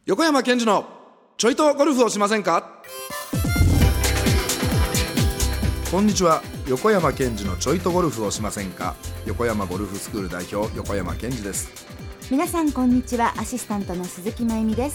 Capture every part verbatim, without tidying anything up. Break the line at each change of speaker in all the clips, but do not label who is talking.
横山健二のちょいとゴルフをしませんか。こんにちは、横山健二のちょいとゴルフをしませんか。横山ゴルフスクール代表、横山健二です。
皆さんこんにちは、アシスタントの鈴木真由美です。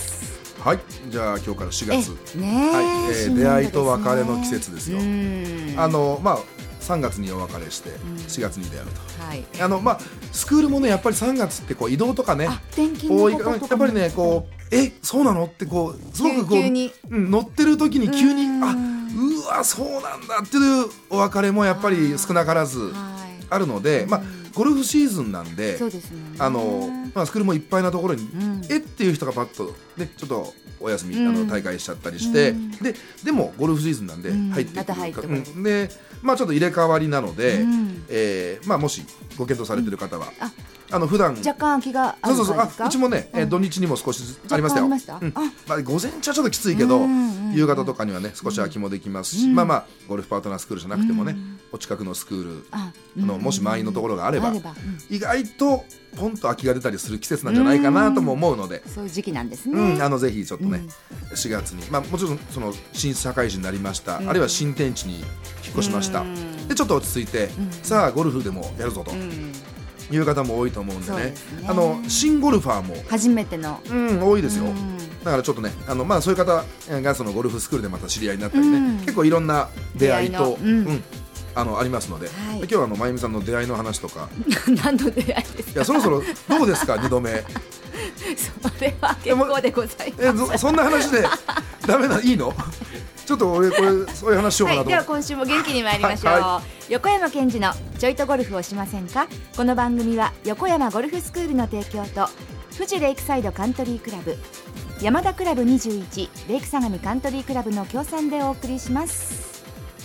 はい、じゃあ今日からしがつ、
え、ね
はいえー、出会いと別れの季
節
節ですよ。あのまあさんがつにお別れしてしがつに出会うと、はい、あのまあスクールもねやっぱりさんがつってこう移動とかね、
転勤のこととか
やっぱりねこうえそうなのってこうすごくこう
急に、
うん、乗ってる時に急にあうわそうなんだっていうお別れもやっぱり少なからずあるので、まあゴルフシーズンなんで、
そうですね、
あのまあ、スクールもいっぱいなところに、うん、えっていう人がパッと、ね、ちょっとお休み、うん、あの大会しちゃったりして、うん、で, でもゴルフシーズンなんで入ってくる、うん、また入ってくる、うん、で、まあ、ちょっと入れ替わりなので、うんえーまあ、もしご検討されている方は、うん、ああの普段
若干空きがあるんですか。
そうそうそう、あうちもね、うん、えー、土日にも少しありましたよ。
ありました、うん
あまあ、午前中はちょっときついけど、うんうんうん、夕方とかにはね少し空きもできますし、うん、まあまあゴルフパートナースクールじゃなくてもね、うん、お近くのスクールあ、うん、のもし満員のところがあれば、あればうん、意外とポンと空きが出たりする季節なんじゃないかなとも思うので、
そういう時期なんですね、
うん、あのぜひちょっとね、うん、しがつに、まあ、もちろんその新社会人になりました、うん、あるいは新天地に引っ越しました、うん、でちょっと落ち着いて、うん、さあゴルフでもやるぞと、うんいう方も多いと思うんで ね, でねあの新ゴルファーも
初めての、
うん、多いですよ、うん、だからちょっとねあの、まあ、そういう方がそのゴルフスクールでまた知り合いになったりね、うん、結構いろんな出会いと出会いの、うんうん、あのありますので、はい、で今日はあのまゆみさんの出会いの話とか
何の出会いですか。
いやそろそろどうですかにどめ
それは結構でございます。
え そ, そんな話でダメないいのちょっと俺これそういう話しようかなと、
はい、では今週も元気に参りましょう、はい、横山健二のちょいとゴルフをしませんか。この番組は横山ゴルフスクールの提供と富士レイクサイドカントリークラブ、山田クラブにじゅういちレイク相模カントリークラブの協賛でお送りします。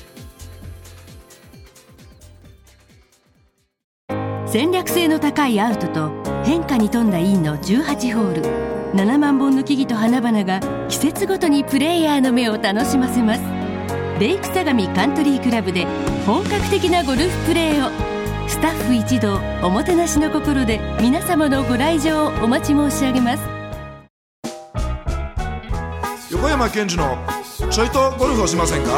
戦略性の高いアウトと変化に富んだインのじゅうはちホール、ななまんぼんの木々と花々が季節ごとにプレイヤーの目を楽しませます。レイク相模カントリークラブで本格的なゴルフプレーを、スタッフ一同おもてなしの心で皆様のご来場をお待ち申し上げます。
横山健二のちょいとゴルフをしませんか。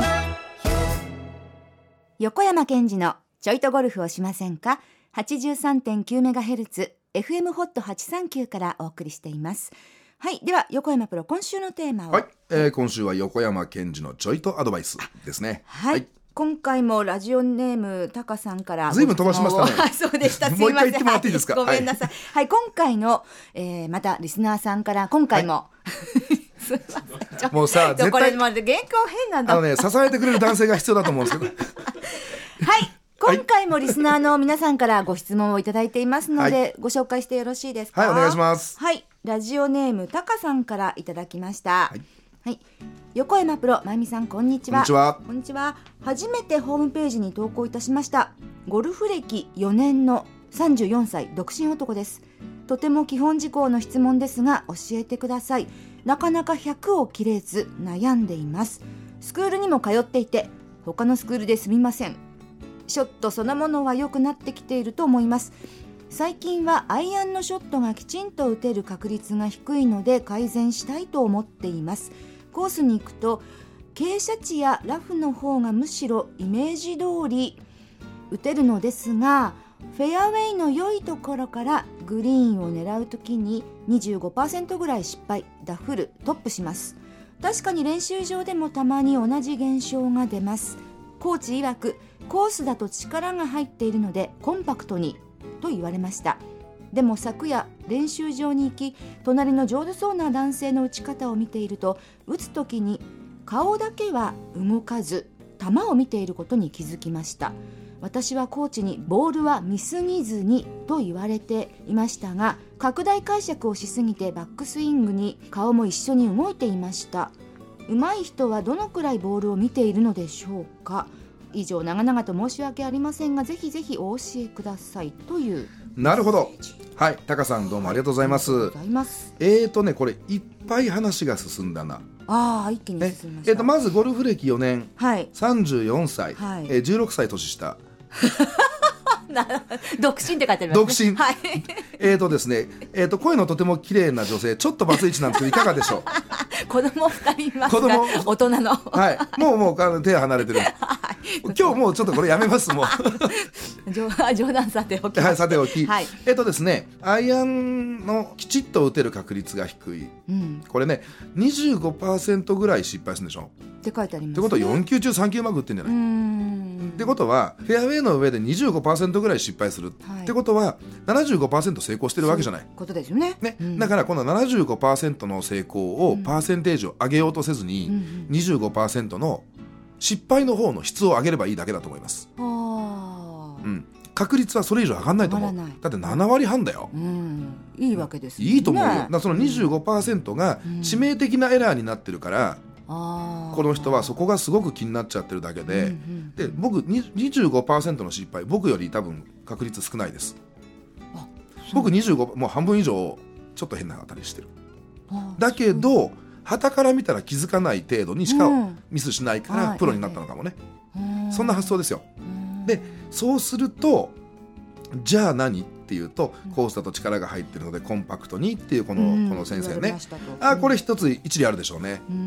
横山健二のちょいとゴルフをしませんか。 はちじゅうさんてんきゅうメガヘルツエフエム ホットはちさんきゅうからお送りしています。はい、では横山プロ、今週のテーマを。
はい、えー、今週は横山健二のちょいとアドバイスですね。
はい、はい、今回もラジオネームタカさんから
ずいぶん飛ばしましたね
そうでした、すいません、
もう一回言ってもらっていいですか。
ごめんなさい、はいはい、今回の、えー、またリスナーさんから今回も、はい、すいません
もうさ絶対
これまで原稿変なんだ、
あのね支えてくれる男性が必要だと思うんですけど
はい今回もリスナーの皆さんからご質問をいただいていますので、はい、ご紹介してよろしいですか。
はい、お願いします。
はい、ラジオネームタカさんからいただきました。はい、はい、横山プロ、まゆみさん、こんにちは。
こんにちは。
こんにちは。初めてホームページに投稿いたしました。ゴルフ歴よねんのさんじゅうよんさい独身男です。とても基本事項の質問ですが教えてください。なかなかひゃくを切れず悩んでいます。スクールにも通っていて他のスクールですみません。ショットそのものは良くなってきていると思います。最近はアイアンのショットがきちんと打てる確率が低いので改善したいと思っています。コースに行くと傾斜地やラフの方がむしろイメージ通り打てるのですが、フェアウェイの良いところからグリーンを狙うときに にじゅうごパーセント ぐらい失敗、ダフル、トップします。確かに練習場でもたまに同じ現象が出ます。コーチ曰くコースだと力が入っているのでコンパクトにと言われました。でも昨夜練習場に行き、隣の上手そうな男性の打ち方を見ていると、打つ時に顔だけは動かず球を見ていることに気づきました。私はコーチにボールは見すぎずにと言われていましたが、拡大解釈をしすぎてバックスイングに顔も一緒に動いていました。上手い人はどのくらいボールを見ているのでしょうか。以上、長々と申し訳ありませんがぜひぜひお教えくださいという。
なるほど。はい、タカさんどうもありがとうございます。
ありがとうございます。
えーとねこれいっぱい話が進んだな。
ああ、一気に進みました。
えーとまずゴルフ歴よねん、
はい、
さんじゅうよんさい、
はい、
えー、じゅうろくさい年下
な独身って書いてありますね。
独身、はい、えーとですね、えーと声のとても綺麗な女性、ちょっとバツイチなんですけどいかがでしょう。
子供ふたりいますが、大人の、
はい、もうもうあの手離れてる、はい、今日もうちょっとこれやめますもう
冗談さておき、
はい、さておき、
はい、
えっとですねアイアンのきちっと打てる確率が低い、うん、これね にじゅうごパーセント ぐらい失敗するんでしょ
って書いてありますね。
ってことはよんきゅう中さんきゅううまく打ってんじゃない。うーんってことはフェアウェイの上で にじゅうごパーセント ぐらい失敗する、はい、ってことは ななじゅうごパーセント 成功してるわけじゃない。そういう
ことですよね。
ね、うん、だからこの ななじゅうごパーセント の成功をパーセンテージを上げようとせずに、うん、にじゅうごパーセント の失敗の方の質を上げればいいだけだと思います。あ、うん、確率はそれ以上上がんないと思う。だってななわりはんだよ、うん、
いいわけですよね。
いいと思うよ。だからその にじゅうごパーセント が致命的なエラーになってるから、うん、この人はそこがすごく気になっちゃってるだけで、うんうん、で僕 にじゅうごパーセント の失敗、僕より多分確率少ないです。僕にじゅうご、もう半分以上ちょっと変な当たりしてる。だけど旗から見たら気づかない程度にしかミスしないからプロになったのかもね、うん、そんな発想ですよ。でそうするとじゃあ何っていうと、コースだと力が入ってるのでコンパクトにっていうこの、うん、この先生ね、あこれ一つ一理あるでしょうね。うん、うん、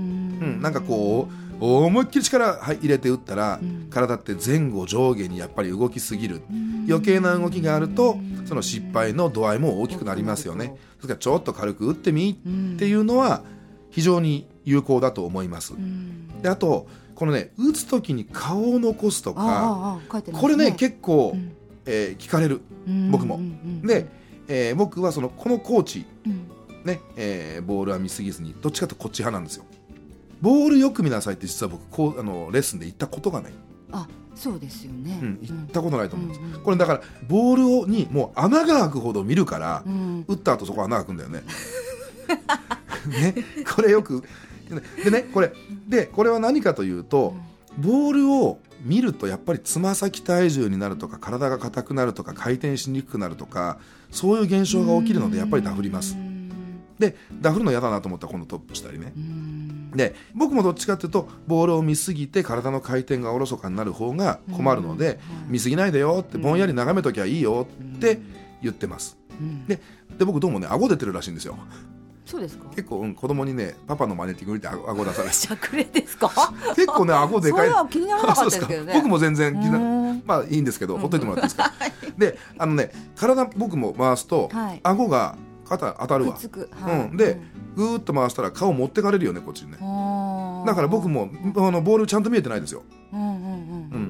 なんかこう思いっきり力入れて打ったら、うん、体って前後上下にやっぱり動きすぎる、うん、余計な動きがあるとその失敗の度合いも大きくなりますよね。ですからちょっと軽く打ってみっていうのは非常に有効だと思います。うん、であとこのね打つ時に顔を残すとか、ああああ、ね、これね結構、うん、えー、聞かれる、僕も、うんうん、で、えー、僕はそのこのコーチ、うんねえー、ボールは見すぎずにどっちかとこっち派なんですよ。ボールよく見なさいって実は僕こうあのレッスンで言ったことがない。
あ、そうですよね、うん、
言ったことないと思うんです、うんうん、これだからボールをにもう穴が開くほど見るから、うん、打った後そこ穴開くんだよねね、これよくでねこれでこれは何かというと、うん、ボールを見るとやっぱりつま先体重になるとか体が硬くなるとか回転しにくくなるとかそういう現象が起きるのでやっぱりダフります。でダフるの嫌だなと思ったら今度トップしたりね。で僕もどっちかというとボールを見すぎて体の回転がおろそかになる方が困るので、見すぎないでよってぼんやり眺めときゃいいよって言ってます。で, で僕どうもね顎出てるらしいんですよ。
そうですか。
結構、うん、子供にねパパの真似って言って顎出されて
しゃくれですか
結構ね顎でかい。
それは気にならなかったですけどね僕
も全然気になまあいいんですけど、ほっといてもらっていいですかであのね体僕も回すと、はい、顎が肩当たるわ、はい、うん、で、うん、ぐーっと回したら顔持ってかれるよねこっちにね。だから僕もあのボールちゃんと見えてないですよ、うんうんうんうん、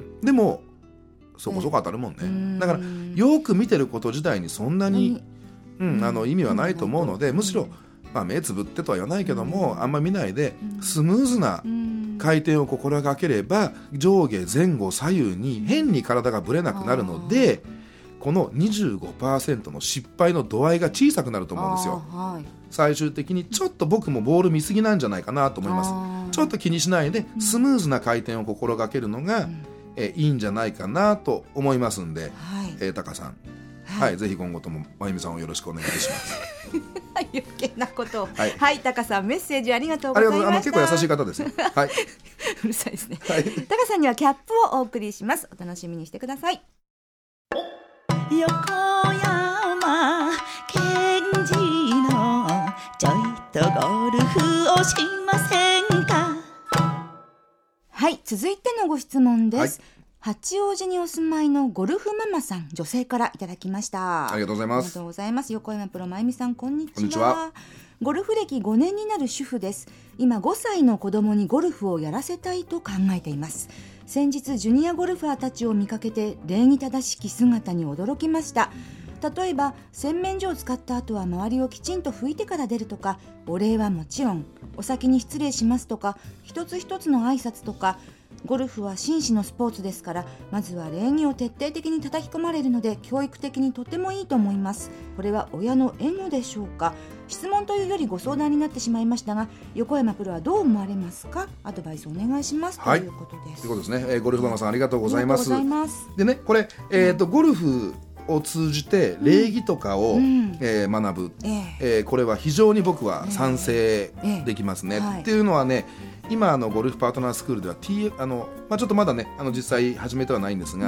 でもそこそこ当たるもんね、うん、だからよく見てること自体にそんなに、うんうん、あの意味はないと思うので、むしろまあ、目つぶってとは言わないけども、うん、あんま見ないでスムーズな回転を心がければ上下前後左右に変に体がぶれなくなるので、この にじゅうごパーセント の失敗の度合いが小さくなると思うんですよ、はい、最終的にちょっと僕もボール見すぎなんじゃないかなと思います。ちょっと気にしないでスムーズな回転を心がけるのが、うん、えいいんじゃないかなと思いますんで、はい、えー、タカさん、はいはい、ぜひ今後ともまゆみさんをよろしくお願いします
余計なことを、はい、はい、タカさんメッセージありがとうございました。ありがとう、
あの結構優しい方です、はい、
うるさいですね、はい、タカさんにはキャップをお送りします。お楽しみにしてください。
横山健二のちょいとゴルフをしませんか。
はい、続いてのご質問です、はい、八王子にお住まいのゴルフママさん、女性からいただきました。
ありがとうございます。
ありがとうございます。横山プロまゆみさん、こんにちは。
こんにちは。
ゴルフ歴ごねんになる主婦です。今ごさいの子供にゴルフをやらせたいと考えています。先日ジュニアゴルファーたちを見かけて礼儀正しき姿に驚きました。例えば洗面所を使った後は周りをきちんと拭いてから出るとか、お礼はもちろんお先に失礼しますとか、一つ一つの挨拶とか、ゴルフは紳士のスポーツですから、まずは礼儀を徹底的に叩き込まれるので教育的にとてもいいと思います。これは親のエゴでしょうか。質問というよりご相談になってしまいましたが、横山プロはどう思われますか。アドバイスお願いします、はい、ということです。
ということですね、えー、ゴルフママさんありがとうございます。
ありがとうございます。
でね、これ、えーと、ゴルフを通じて礼儀とかを、うんえー、学ぶ、えーえー、これは非常に僕は賛成できますね、えーえーはい、っていうのはね、今あのゴルフパートナースクールでは、T あの、まあ、ちょっとまだねあの実際始めてはないんですが、うん、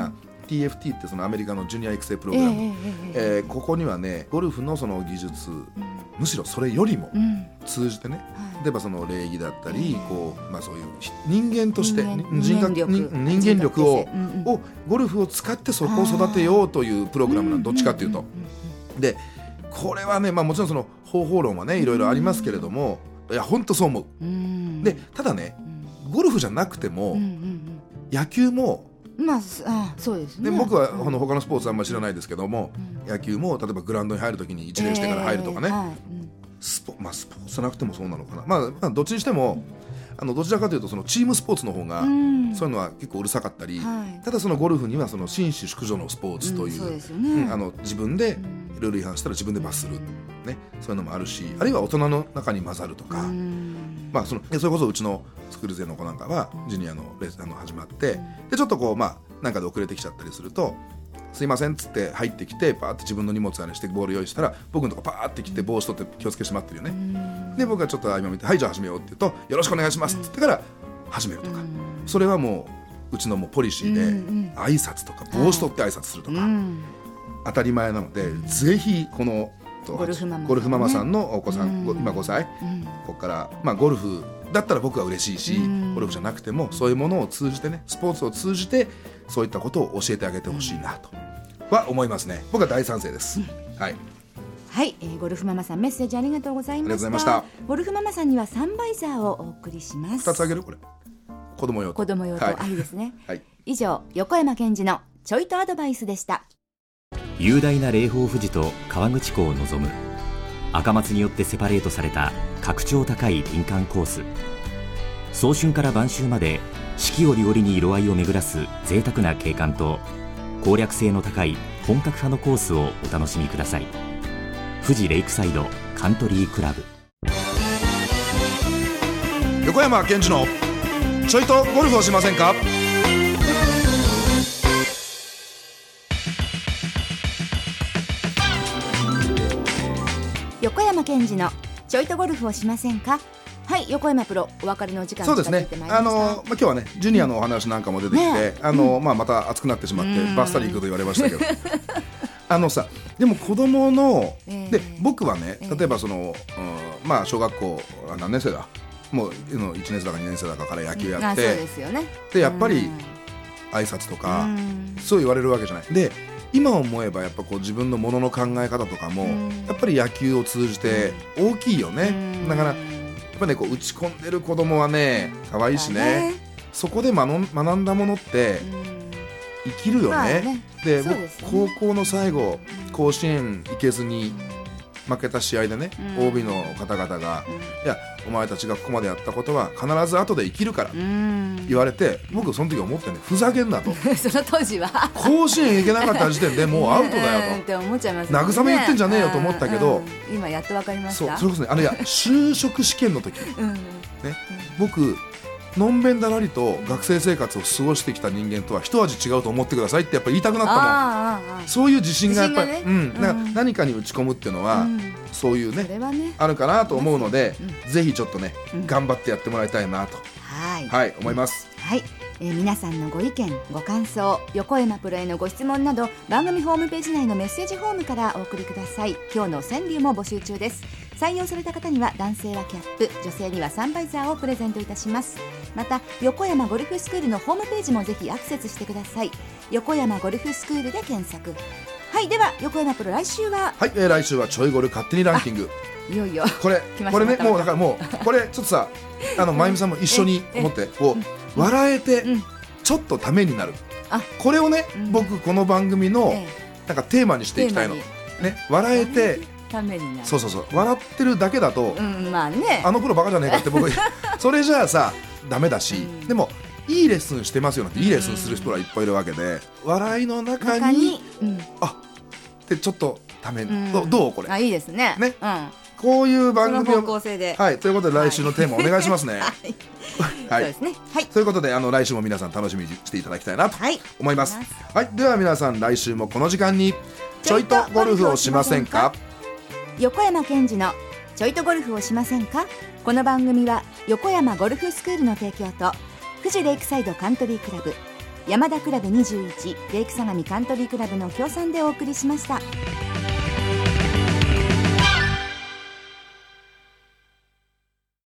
ティーエフティー ってそのアメリカのジュニア育成プログラム、えーえー、ここにはねゴルフのその技術、うん、むしろそれよりも通じてね、うん、例えばその礼儀だったり、えーこうまあ、そういう人間として
人間力、
人間力を、うんうん、をゴルフを使ってそこを育てようというプログラムなの、どっちかっていうと、でこれはね、まあ、もちろんその方法論はねいろいろありますけれども、いや本当そう思う、うん、でただねゴルフじゃなくても、うんうんうん、野球も
まあ、あそうですね、
で僕はあの他のスポーツあんまり知らないですけども、うん、野球も例えばグラウンドに入るときに一礼してから入るとかね、えーはいうん、スポまあ、スポーツじゃなくてもそうなのかな、まあ、まあどっちにしてもあのどちらかというとそのチームスポーツの方が、うん、そういうのは結構うるさかったり、はい、ただそのゴルフにはその紳士淑女のスポーツという、うん そうですよねうん、あの自分でルール違反したら自分で罰する、ね、そういうのもあるし、あるいは大人の中に混ざるとか、うんまあ、そのそれこそうちのスクール勢の子なんかはジュニアのレースあの始まって、でちょっとこうまあなんかで遅れてきちゃったりするとすいませんっつって入ってきてパーって自分の荷物あれしてボール用意したら僕のとこパーって来て帽子取って気をつけしまってるよね。で僕がちょっと今見てはいじゃあ始めようって言うとよろしくお願いしますっつってから始めるとか、それはもううちのもうポリシーで挨拶とか帽子取って挨拶するとか当たり前なので、ぜひこのゴルフママさんね、ゴルフママさんのお子さん、今ごさい、ここからまあゴルフだったら僕は嬉しいし、ゴルフじゃなくてもそういうものを通じてね、スポーツを通じてそういったことを教えてあげてほしいなとは思いますね。僕は大賛成です、うん、はい
はい、えー、ゴルフママさんメッセージありがとうございました。
ありがとうございました。
ゴルフママさんにはサンバイザーをお送りします。
ふたつあげるこれ子供用と
子供用と、はい、あいいですね、
はい、
以上横山健二のちょいとアドバイスでした。
雄大な霊峰富士と河口湖を望む赤松によってセパレートされた格調高い林間コース、早春から晩秋まで四季折々に色合いを巡らす贅沢な景観と攻略性の高い本格派のコースをお楽しみください。富士レイクサイドカントリークラブ。
横山健二のちょいとゴルフをしませんか。
横山健二のちょいとゴルフをしませんか。はい、横山プロお別れの時間が近づいてまいりました。そうですね、あのーまあ、今日はねジュニアのお話なんかも出てきて、ねあのーまあ、また熱くなってしまって、うん、バッサリ行くと言われましたけどあのさでも子供の、えー、で僕はね例えばその、うんまあ、小学校何年生だもういちねん生だかにねん生だかから野球やって、うん、そうですよね、でやっぱり挨拶とか、うん、そう言われるわけじゃないで、今思えばやっぱこう自分のものの考え方とかも、うん、やっぱり野球を通じて大きいよね、うん、だからやっぱねこう打ち込んでる子供はね可愛いしね、ねそこで学ん、学んだものって生きるよね、まあね、で僕、ね、高校の最後甲子園行けずに負けた試合でね、うん、オービー の方々が、うん、いやお前たちがここまでやったことは必ず後で生きるから言われて、僕その時思ってねふざけんなとその当時は
甲子園行けなかった時点でもうアウトだよとって思っちゃいますね、慰め言ってんじゃねえよと思ったけど、
うんうん、今やっと分かりました。
そうそれこそねあれや就職試験の時、うんね、僕のんべんだらりと学生生活を過ごしてきた人間とは一味違うと思ってくださいってやっぱり言いたくなったもん。ああそういう自信がやっぱり、ねうん、だから何かに打ち込むっていうのは、うん、そういう ね, ねあるかなと思うので、うん、ぜひちょっとね、うん、頑張ってやってもらいたいなと、はいはい、思います、
うん、はい、えー、皆さんのご意見ご感想横山プロへのご質問など番組ホームページ内のメッセージフォームからお送りください。今日の川柳も募集中です。採用された方には男性はキャップ女性にはサンバイザーをプレゼントいたします。また横山ゴルフスクールのホームページもぜひアクセスしてください。横山ゴルフスクールで検索。はい、では横山プロ来週は
はい、えー、来週はちょいゴル勝手にランキング。
いよいよ
これこれねもうだからもうこれちょっとさあのまゆみさんも一緒に思ってこう笑えてちょっとためになる、あこれをね、うん、僕この番組のなんかテーマにしていきたいのね、笑えて
ためになる。
そうそうそう笑ってるだけだと、
うんまあね、
あのプロバカじゃねえかって僕それじゃあさダメだし、うん、でもいいレッスンしてますよなんていいレッスンする人はいっぱいいるわけで、笑いの中に、中にうん、あってちょっとために、うん、ど, どうこれ
あいいですね
ね、
うん、
こういう番組を
その方向性で、
はい、ということで来週のテーマお願いしますね。はい、
はい、そうですね。はい。
ということであの来週も皆さん楽しみにしていただきたいなと思います。はい、はい、では皆さん来週もこの時間にちょいとゴルフをしませんか。
横山健二のちょいとゴルフをしませんか。この番組は横山ゴルフスクールの提供と富士レイクサイドカントリークラブ山田クラブにじゅういちレイク相模カントリークラブの協賛でお送りしました。